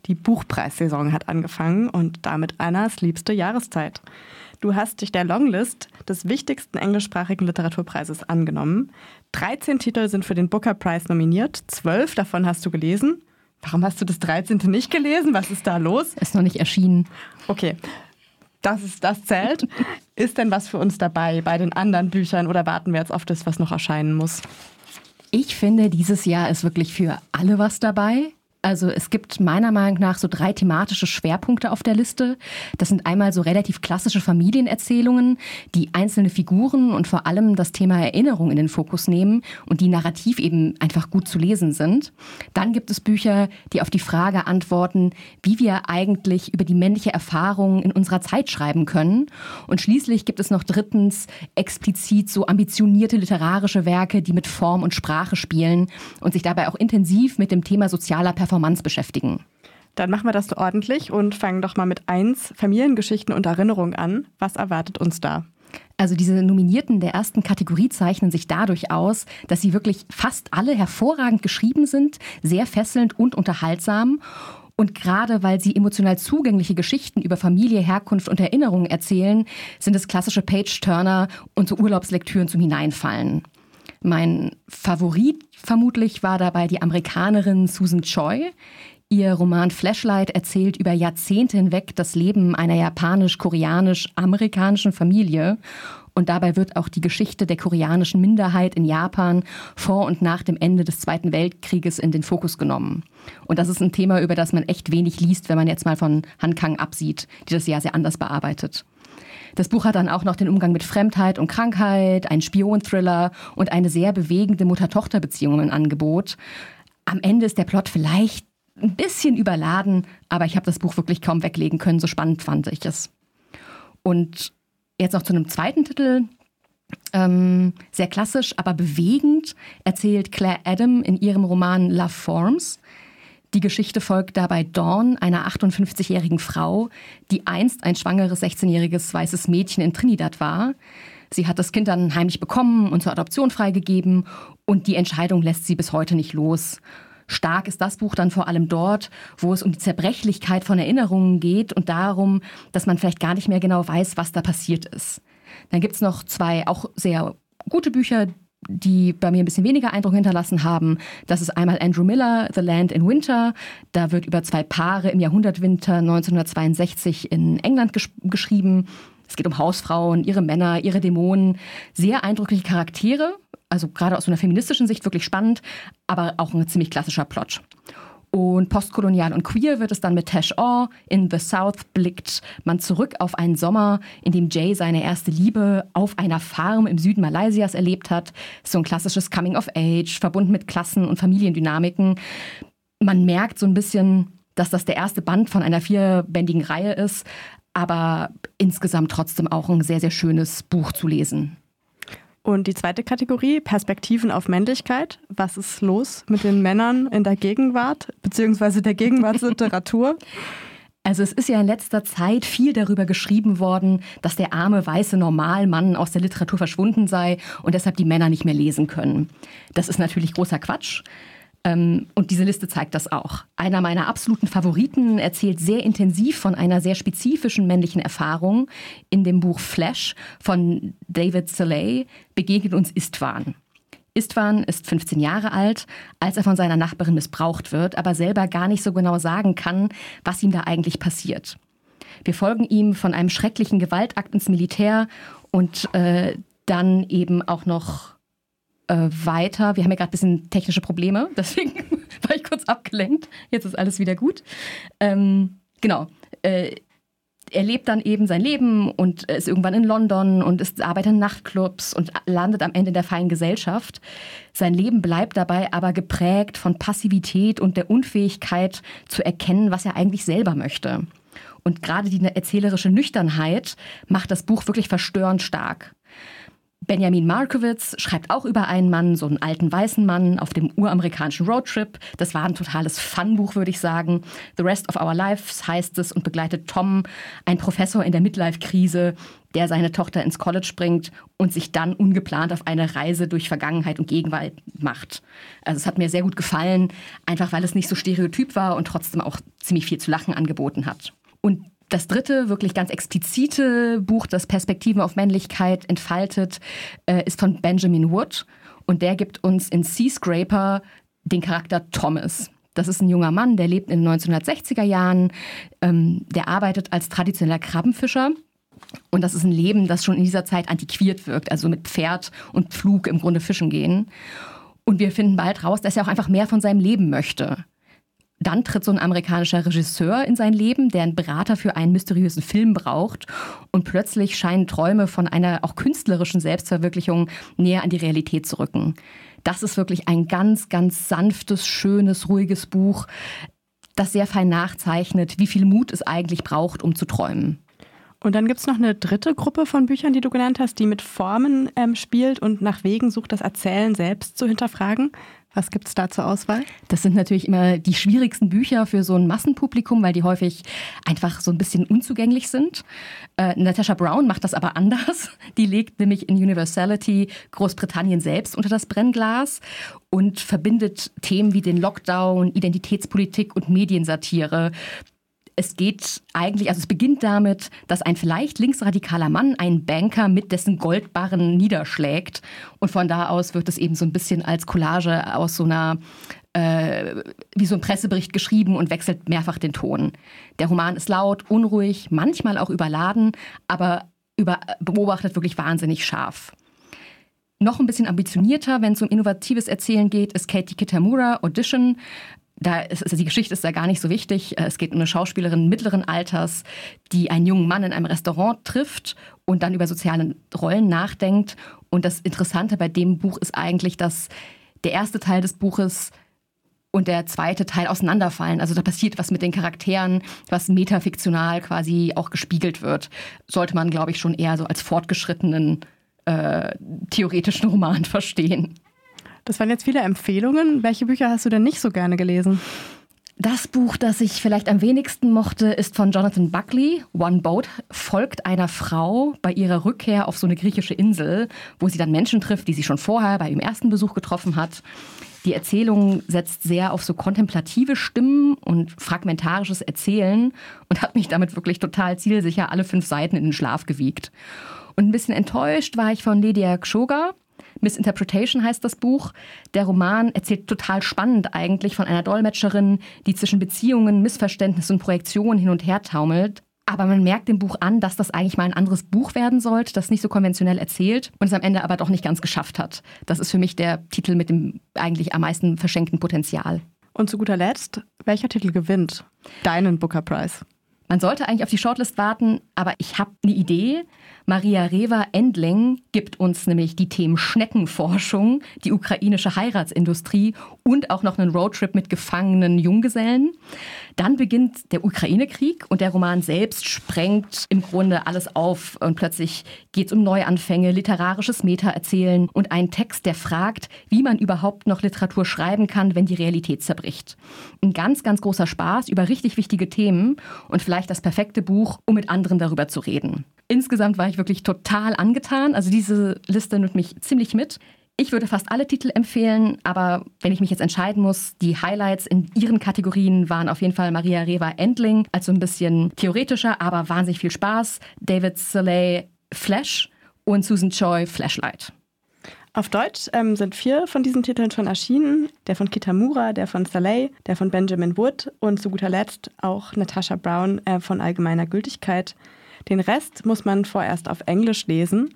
Die Buchpreissaison hat angefangen und damit Annas liebste Jahreszeit. Du hast dich der Longlist des wichtigsten englischsprachigen Literaturpreises angenommen. 13 Titel sind für den Booker Prize nominiert, 12 davon hast du gelesen. Warum hast du das 13. nicht gelesen? Was ist da los? Ist noch nicht erschienen. Okay, das zählt. Ist denn was für uns dabei bei den anderen Büchern oder warten wir jetzt auf das, was noch erscheinen muss? Ich finde, dieses Jahr ist wirklich für alle was dabei. Also es gibt meiner Meinung nach so 3 thematische Schwerpunkte auf der Liste. Das sind einmal so relativ klassische Familienerzählungen, die einzelne Figuren und vor allem das Thema Erinnerung in den Fokus nehmen und die narrativ eben einfach gut zu lesen sind. Dann gibt es Bücher, die auf die Frage antworten, wie wir eigentlich über die männliche Erfahrung in unserer Zeit schreiben können. Und schließlich gibt es noch drittens explizit so ambitionierte literarische Werke, die mit Form und Sprache spielen und sich dabei auch intensiv mit dem Thema sozialer Performance beschäftigen. Dann machen wir das so ordentlich und fangen doch mal mit 1 Familiengeschichten und Erinnerungen an. Was erwartet uns da? Also diese Nominierten der ersten Kategorie zeichnen sich dadurch aus, dass sie wirklich fast alle hervorragend geschrieben sind, sehr fesselnd und unterhaltsam. Und gerade weil sie emotional zugängliche Geschichten über Familie, Herkunft und Erinnerungen erzählen, sind es klassische Page-Turner und so Urlaubslektüren zum Hineinfallen. Mein Favorit vermutlich war dabei die Amerikanerin Susan Choi. Ihr Roman Flashlight erzählt über Jahrzehnte hinweg das Leben einer japanisch-koreanisch-amerikanischen Familie. Und dabei wird auch die Geschichte der koreanischen Minderheit in Japan vor und nach dem Ende des Zweiten Weltkrieges in den Fokus genommen. Und das ist ein Thema, über das man echt wenig liest, wenn man jetzt mal von Han Kang absieht, die das Jahr sehr anders bearbeitet. Das Buch hat dann auch noch den Umgang mit Fremdheit und Krankheit, einen Spion-Thriller und eine sehr bewegende Mutter-Tochter-Beziehung im Angebot. Am Ende ist der Plot vielleicht ein bisschen überladen, aber ich habe das Buch wirklich kaum weglegen können, so spannend fand ich es. Und jetzt noch zu einem zweiten Titel. Sehr klassisch, aber bewegend erzählt Claire Adam in ihrem Roman Love Forms. Die Geschichte folgt dabei Dawn, einer 58-jährigen Frau, die einst ein schwangeres 16-jähriges weißes Mädchen in Trinidad war. Sie hat das Kind dann heimlich bekommen und zur Adoption freigegeben und die Entscheidung lässt sie bis heute nicht los. Stark ist das Buch dann vor allem dort, wo es um die Zerbrechlichkeit von Erinnerungen geht und darum, dass man vielleicht gar nicht mehr genau weiß, was da passiert ist. Dann gibt es noch 2 auch sehr gute Bücher, die bei mir ein bisschen weniger Eindruck hinterlassen haben. Das ist einmal Andrew Miller, The Land in Winter. Da wird über 2 Paare im Jahrhundertwinter 1962 in England geschrieben. Es geht um Hausfrauen, ihre Männer, ihre Dämonen. Sehr eindrückliche Charaktere, also gerade aus so einer feministischen Sicht wirklich spannend, aber auch ein ziemlich klassischer Plot. Und postkolonial und queer wird es dann mit Tash Aw. In The South blickt man zurück auf einen Sommer, in dem Jay seine erste Liebe auf einer Farm im Süden Malaysias erlebt hat. So ein klassisches Coming of Age, verbunden mit Klassen- und Familiendynamiken. Man merkt so ein bisschen, dass das der erste Band von einer 4-bändigen Reihe ist, aber insgesamt trotzdem auch ein sehr, sehr schönes Buch zu lesen. Und die zweite Kategorie, Perspektiven auf Männlichkeit. Was ist los mit den Männern in der Gegenwart, beziehungsweise der Gegenwartsliteratur? Also es ist ja in letzter Zeit viel darüber geschrieben worden, dass der arme, weiße Normalmann aus der Literatur verschwunden sei und deshalb die Männer nicht mehr lesen können. Das ist natürlich großer Quatsch. Und diese Liste zeigt das auch. Einer meiner absoluten Favoriten erzählt sehr intensiv von einer sehr spezifischen männlichen Erfahrung. In dem Buch Flash von David Soleil begegnet uns Istvan. Istvan ist 15 Jahre alt, als er von seiner Nachbarin missbraucht wird, aber selber gar nicht so genau sagen kann, was ihm da eigentlich passiert. Wir folgen ihm von einem schrecklichen Gewaltakt ins Militär und dann eben auch noch weiter. Wir haben ja gerade ein bisschen technische Probleme, deswegen war ich kurz abgelenkt. Jetzt ist alles wieder gut. Genau. Er lebt dann eben sein Leben und ist irgendwann in London und arbeitet in Nachtclubs und landet am Ende in der feinen Gesellschaft. Sein Leben bleibt dabei aber geprägt von Passivität und der Unfähigkeit zu erkennen, was er eigentlich selber möchte. Und gerade die erzählerische Nüchternheit macht das Buch wirklich verstörend stark. Benjamin Markowitz schreibt auch über einen Mann, so einen alten weißen Mann auf dem uramerikanischen Roadtrip. Das war ein totales Fun-Buch, würde ich sagen. The Rest of Our Lives heißt es und begleitet Tom, ein Professor in der Midlife-Krise, der seine Tochter ins College bringt und sich dann ungeplant auf eine Reise durch Vergangenheit und Gegenwart macht. Also es hat mir sehr gut gefallen, einfach weil es nicht so stereotyp war und trotzdem auch ziemlich viel zu lachen angeboten hat. Und das dritte, wirklich ganz explizite Buch, das Perspektiven auf Männlichkeit entfaltet, ist von Benjamin Wood. Und der gibt uns in Seascraper den Charakter Thomas. Das ist ein junger Mann, der lebt in den 1960er Jahren. Der arbeitet als traditioneller Krabbenfischer. Und das ist ein Leben, das schon in dieser Zeit antiquiert wirkt. Also mit Pferd und Pflug im Grunde fischen gehen. Und wir finden bald raus, dass er auch einfach mehr von seinem Leben möchte. Dann tritt so ein amerikanischer Regisseur in sein Leben, der einen Berater für einen mysteriösen Film braucht. Und plötzlich scheinen Träume von einer auch künstlerischen Selbstverwirklichung näher an die Realität zu rücken. Das ist wirklich ein ganz, ganz sanftes, schönes, ruhiges Buch, das sehr fein nachzeichnet, wie viel Mut es eigentlich braucht, um zu träumen. Und dann gibt es noch eine dritte Gruppe von Büchern, die du genannt hast, die mit Formen spielt und nach Wegen sucht, das Erzählen selbst zu hinterfragen. Was gibt es da zur Auswahl? Das sind natürlich immer die schwierigsten Bücher für so ein Massenpublikum, weil die häufig einfach so ein bisschen unzugänglich sind. Natasha Brown macht das aber anders. Die legt nämlich in Universality Großbritannien selbst unter das Brennglas und verbindet Themen wie den Lockdown, Identitätspolitik und Mediensatire. Es beginnt damit, dass ein vielleicht linksradikaler Mann einen Banker mit dessen Goldbarren niederschlägt. Und von da aus wird es eben so ein bisschen als Collage aus so einer, wie so ein Pressebericht geschrieben und wechselt mehrfach den Ton. Der Roman ist laut, unruhig, manchmal auch überladen, aber beobachtet wirklich wahnsinnig scharf. Noch ein bisschen ambitionierter, wenn es um innovatives Erzählen geht, ist Katie Kitamura, Audition. Die Geschichte ist da gar nicht so wichtig. Es geht um eine Schauspielerin mittleren Alters, die einen jungen Mann in einem Restaurant trifft und dann über soziale Rollen nachdenkt. Und das Interessante bei dem Buch ist eigentlich, dass der erste Teil des Buches und der zweite Teil auseinanderfallen. Also da passiert was mit den Charakteren, was metafiktional quasi auch gespiegelt wird. Sollte man, glaube ich, schon eher so als fortgeschrittenen theoretischen Roman verstehen. Das waren jetzt viele Empfehlungen. Welche Bücher hast du denn nicht so gerne gelesen? Das Buch, das ich vielleicht am wenigsten mochte, ist von Jonathan Buckley. One Boat folgt einer Frau bei ihrer Rückkehr auf so eine griechische Insel, wo sie dann Menschen trifft, die sie schon vorher bei ihrem ersten Besuch getroffen hat. Die Erzählung setzt sehr auf so kontemplative Stimmen und fragmentarisches Erzählen und hat mich damit wirklich total zielsicher alle 5 Seiten in den Schlaf gewiegt. Und ein bisschen enttäuscht war ich von Lydia Kschoga. Misinterpretation heißt das Buch. Der Roman erzählt total spannend eigentlich von einer Dolmetscherin, die zwischen Beziehungen, Missverständnissen und Projektionen hin und her taumelt. Aber man merkt dem Buch an, dass das eigentlich mal ein anderes Buch werden sollte, das nicht so konventionell erzählt und es am Ende aber doch nicht ganz geschafft hat. Das ist für mich der Titel mit dem eigentlich am meisten verschenkten Potenzial. Und zu guter Letzt, welcher Titel gewinnt deinen Booker Prize? Man sollte eigentlich auf die Shortlist warten, aber ich habe eine Idee. Maria Reva-Endling gibt uns nämlich die Themen Schneckenforschung, die ukrainische Heiratsindustrie und auch noch einen Roadtrip mit gefangenen Junggesellen. Dann beginnt der Ukraine-Krieg und der Roman selbst sprengt im Grunde alles auf. Und plötzlich geht es um Neuanfänge, literarisches Meta-Erzählen und einen Text, der fragt, wie man überhaupt noch Literatur schreiben kann, wenn die Realität zerbricht. Ein ganz, ganz großer Spaß über richtig wichtige Themen und vielleicht das perfekte Buch, um mit anderen darüber zu reden. Insgesamt war ich wirklich total angetan. Also diese Liste nimmt mich ziemlich mit. Ich würde fast alle Titel empfehlen, aber wenn ich mich jetzt entscheiden muss, die Highlights in ihren Kategorien waren auf jeden Fall Maria Reva-Endling, also ein bisschen theoretischer, aber wahnsinnig viel Spaß. David Soleil Flash und Susan Choi Flashlight. Auf Deutsch sind 4 von diesen Titeln schon erschienen. Der von Kitamura, der von Soleil, der von Benjamin Wood und zu guter Letzt auch Natasha Brown von allgemeiner Gültigkeit. Den Rest muss man vorerst auf Englisch lesen.